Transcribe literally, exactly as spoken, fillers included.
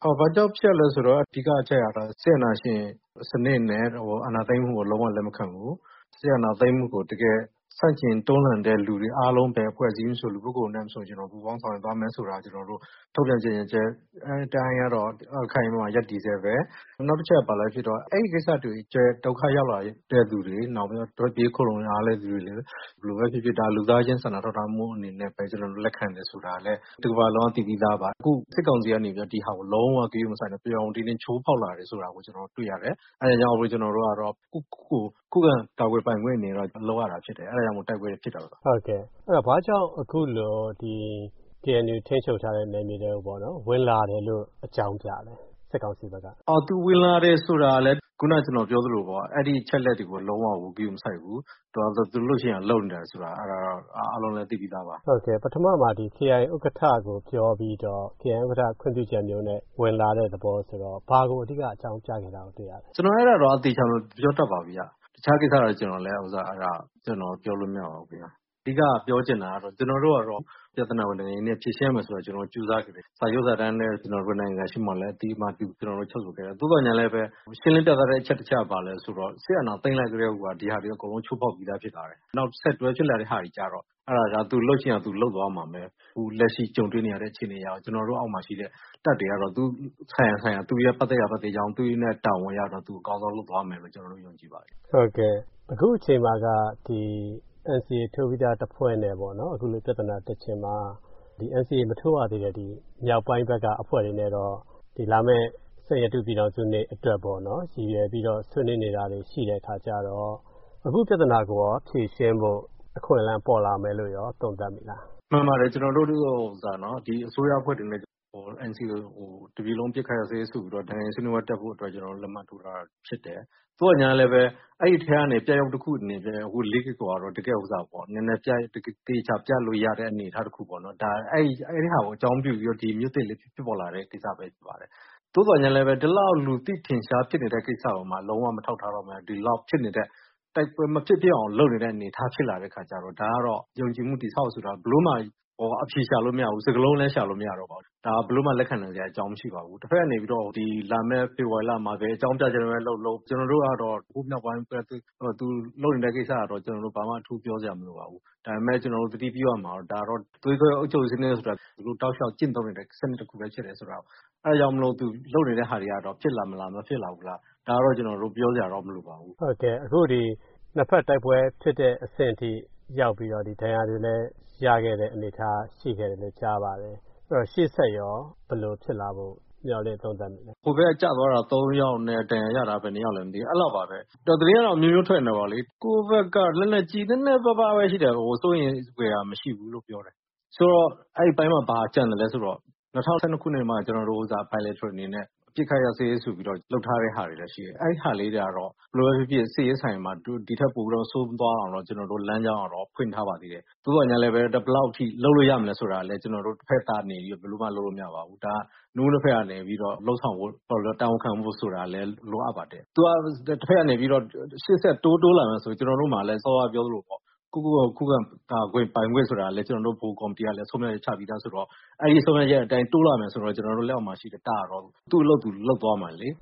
ဟောဘာကြောင့်ဖြစ်လဲဆိုတော့အဓိကအချက်ရတာစစ်အာဏာရှင်စနစ်နဲ့ဟိုအာဏာသိမ်းမှုကိုလုံးဝလက်မခံဘူးစစ်အာဏာသိမ်းမှုကိုတကယ်ဆန့်ကျင်တွန်းလှန်တဲ့လူတွေအားလုံးပဲအဖွဲ့အစည်းဆိုလူပုဂ္ဂိုလ်နဲ့ဆိုကျွန်တော်ပူပေါင်းဆောင်ရွက်သွားမယ်ဆိုတာကျွန်တော်တို့ထုတ်ပြန်ခြင်းကျဲအဲတိုင်းရတော့အခိုင်အမာရက်တည်စေပဲနောက်တစ်ချက်ပါလဲဖြစ်တော့အဲ့ဒီကိစ္စတွေကျဲဒုက္ခရောက်လာတဲ့သူတွေနောက်ပြီးတော့ပြေးခုံအားလဲသူတွေလေဘယ်လိုပဲဖြစ်ဖြစ်ဒါလူသားချင်းစာနာထောက်ထားမှုအနေနဲ့ပဲကျွန်တော်တို့လက်ခံတယ်ဆိုတာလဲဒီကမ္ဘာလုံးအတည်ပြီးသားပါအခုစစ်ကောင်စီကနေပြီးဒီဟာကိုလုံးဝကြည့်မဆိုင်တော့ပြောင်းတင်းတင်းချိုးဖောက်လာတယ်ဆိုတာကိုကျွန်တော်တွေ့ရတယ်အဲဒါကြောင့်ဘုကျွန်တော်တို့ကတော့ခုခုခုကကာကွယ်ပိုင်ခွင့်နေတော့လောက်ရတာဖြစ်တယ်အဲဒါကြောင့်မို့တိုက်ပွဲဖြစ်တာပါဟုတ်ကဲ့အဲ့တော့ဘာကြောင့်အခုလိုဒီ K N U ထိန်းချုပ်ထားတဲ့နယ်မြေတွေကိုပေါ့နော်ဝင်လာတယ်လို့အကြောင်းပြတယ်စစ်ကောင်စီဘက်ကအော်သူဝင်လာတယ်ဆိုတာလဲခုနကျွန်တော်ပြောသလိုပေါ့အဲ့ဒီချက်လက်တွေကိုလုံးဝကိုကြည့်မဆိုင်ဘူးတော်တော်သူလို့ရှိရင်လုံနေတယ်ဆိုတာအဲ့ဒါအားလုံးလည်းသိပြီးသားပါဟုတ်ကဲ့ပထမမှာဒီ K I A ဥက္ကဋ္ဌကိုပြောပြီးတော့ K I A ဥက္ကဋ္ဌခွင့်ပြုချက်မျိုးနဲ့ဝင်လာတဲ့သဘောဆိုတော့ဘာကိုအဓိကအကြောင်းပြခဲ့တာကိုတွေ့ရတယ်ကျွန်တော်အဲ့ဒါတော့အသေးချောင်းလို့ပြောတတ်ပါပြီဗျတခြားကိစ္စတော့ကျွန်တော်လည်းဥစားအဲ့ဒါကျွန်တော်ပြောလို့မရပါဘူးဗျအဓိကပြောချင်တာကတော့ကျွန်တော်တို့ကတော့ပြဿနာဝင်နေနေဖြေရှင်းမယ်ဆိုတော့ကျွန်တော်ကြိုးစားကြတယ်စာရုပ်စာတမ်းနဲ့ကျွန်တော်တို့နိုင်ငံရှိမှလည်းအတိအမှပြုကျွန်တော်တို့ချုပ်ဆိုခဲ့တယ်သို့တော်ညာလည်းပဲရှင်းလင်းပြသတဲ့အချက်တစ်ချက်ပါလဲဆိုတော့စစ်အာဏာသိမ်းလိုက်ကြတဲ့ဟိုကဒီဟာတွေအကုန်လုံးချိုးဖောက်ပြီးသားဖြစ်လာတယ်နောက်ဆက်တွဲဖြစ်လာတဲ့ဟာတွေကြတော့အဲ့ဒါကသူလှုပ်ချင်အောင်သူလှုပ်သွားမှာပဲဟိုလက်ရှိကြုံတွေ့နေရတဲ့အခြေအနေရအောင်ကျွန်တော်တို့အောက်မှာရှိတဲ့တပ်တွေကတော့သူဆိုင်ရဆိုင်ရသူရဲ့ပတ်သက်ရပတ်သက်ကြောင်းသူနဲ့တာဝန်ရတော့သူအကောင်းဆုံးလုပ်သွားမယ်လို့ကျွန်တော်တို့ယုံကြည်ပါတယ်ဟုတ်ကဲ့အခုအချိန်မှာကဒီ N C A ထိုးပြီးသားတစ်ဖွဲ့နဲ့ပေါ့နော်အခုလိုပြဿနာတက်ချင်မှာဒီ N C A မထိုးရသေးတဲ့ဒီမြောက်ပိုင်းဘက်ကအဖွဲ့တွေနဲ့တော့ဒီလာမဲ့ဆက်ရတုပြည်တော်စုနေ့အတွက်ပေါ့နော်ရည်ရွယ်ပြီးတော့ဆွေးနွေးနေတာတွေရှိတဲ့အခါကျတော့အခုပြဿနာကိုရောဖြေရှင်းဖို့အခွင့်အလမ်းပေါ်လာမယ်လို့ရောသုံးသပ်မိလားမှန်ပါတယ်ကျွန်တော်တို့ဟိုစားနော်ဒီအစိုးရအဖွဲ့တွေနဲ့ဟို N C A ဟိုတပြည်လုံးပြစ်ခတ်ရစေးဆိုပြီးတော့တိုင်းဆွေးနွေးပွဲတက်ဖို့အတွက်ကျွန်တော်တို့လက်မှတ်ထိုးတာဖြစ်တယ်သူကညာလည်းပဲအဲ့ဒီထဲကနေပြရုပ်တစ်ခုအနေနဲ့ဟိုလေးကကတော့တကယ်ဥစားပေါ့နည်းနည်းပြတေချာပြလို့ရတဲ့အနေအထားတစ်ခုပေါ့နော်ဒါအဲ့အဲ့ဒီဟာကိုအကြောင်းပြုပြီးတော့ဒီမြို့သစ်လေးဖြစ်ပေါ်လာတဲ့ကိစ္စပဲဖြစ်ပါတယ်သို့တော်ညာလည်းပဲဒီလောက်လူသိထင်ရှားဖြစ်နေတဲ့ကိစ္စပေါ်မှာလုံးဝမထောက်ထားတော့မှဒီလောက်ဖြစ်နေတဲ့တိုက်ပွဲမဖြစ်ဖြစ်အောင်လုပ်နေတဲ့အနေအထားဖြစ်လာတဲ့ခါကျတော့ဒါကတော့ယုံကြည်မှုတိဆောက်ဆိုတာဘလို့မှဟောအဖြေရှာလို့မရဘူးစကလုံးလည်းရှာလို့မရတော့ပါဘူးဒါဘလို့မှလက်ခံနိုင်စရာအကြောင်းမရှိပါဘူးတစ်ဖက်ကနေပြီးတော့ဒီလာမဲ့ဖေဖော်ဝါရီလမှာပဲအကြောင်းပြချက်တွေလှုပ်လို့ကျွန်တော်တို့ကတော့ခုမြောက်ပိုင်းပဲသူလုပ်နေတဲ့ကိစ္စကတော့ကျွန်တော်တို့ဘာမှအထူးပြောစရာမလိုပါဘူးဒါပေမဲ့ကျွန်တော်တို့တတိပြုရမှာတော့ဒါတော့သွေးခွဲအုပ်ချုပ်စနစ်ဆိုတာဒီလိုတောက်လျှောက်ကျင့်သုံးနေတဲ့စနစ်တစ်ခုပဲဖြစ်တယ်ဆိုတော့အဲကြောင့်မလို့သူလုပ်နေတဲ့ဟာတွေကတော့ဖြစ်လာမလားမဖြစ်လာဘူးလားဒါကတော့ကျွန်တော်တို့ပြောစရာတော့မလိုပါဘူးဟုတ်ကဲ့အခုဒီနှစ်ဖက်တိုက်ပွဲဖြစ်တဲ့အဆင့်အထိရောက်ပြီးတော့ဒီဒဏ်ရာတွေလည်းရခဲ့တဲ့အနေအထားရှိခဲ့တယ်လို့ကြားပါတယ်အဲ့တော့ရှေ့ဆက်ရောဘယ်လိုဖြစ်လာဖို့မျှော်လင့်သုံးသပ်မိလဲဟိုဘက်ကကြာသွားတာသုံးယောက်နဲ့ဒဏ်ရာရတာပဲနှစ်ယောက်လည်းမသိဘူးအဲ့လောက်ပါပဲတော်တည်းကတော့မျိုးမျိုးထွက်နေပါလေကိုယ့်ဘက်ကလက်လက်ကြီးတဲ့နဲ့ပပပဲရှိတယ်ဟိုစိုးရင်ွယ်တာမရှိဘူးလို့ပြောတယ်ဆိုတော့အဲ့ဒီပိုင်းမှာဘာကြံတယ်လဲဆိုတော့၂၀၁၂ခုနှစ်မှာကျွန်တော်တို့ဥစား bilateral အနေနဲ့ပြစ်ခတ်ရစေးဆိုပြီးတော့လှုပ်ထားတဲ့ဟာတွေလည်းရှိတယ်အဲ့ဒီဟာလေးတွေကတော့ဘယ်လိုပဲဖြစ်ဖြစ်စစ်ရေးဆိုင်မှာဒီထက်ပိုပြီးတော့စိုးသွားအောင်တော့ကျွန်တော်တို့လမ်းကြောင်းအောင်ဖွင့်ထားပါသေးတယ်သို့တော်ညာလည်းပဲဘယ်လောက်ထိလှုပ်လို့ရမလဲဆိုတာလည်းကျွန်တော်တို့တစ်ဖက်သားနေပြီးဘယ်လိုမှလုပ်လို့မရပါဘူးဒါနိုးတစ်ဖက်ကနေပြီးတော့လှုပ်ဆောင်ဖို့တောင်းခံဖို့ဆိုတာလည်းလိုအပ်ပါတယ်သူကတစ်ဖက်ကနေပြီးတော့ရှေ့ဆက်တိုးတိုးလာမယ်ဆိုကျွန်တော်တို့မှလည်းစောစောပြောသလိုပေါ့ခုခုခုကကာခွင့်ပိုင်ခွင့်ဆိုတာလည်းကျွန်တော်တို့ဘိုးကော်မတီကလည်းဆုံးဖြတ်ချပြီးသားဆိုတော့အဲ့ဒီဆုံးဖြတ်ချက်အတိုင်းတိုးလာမယ်ဆိုတော့ကျွန်တော်တို့လက်အောက်မှာရှိတဲ့တာတော့သူ့အလုပ်သူလုပ်သွားမှာလေ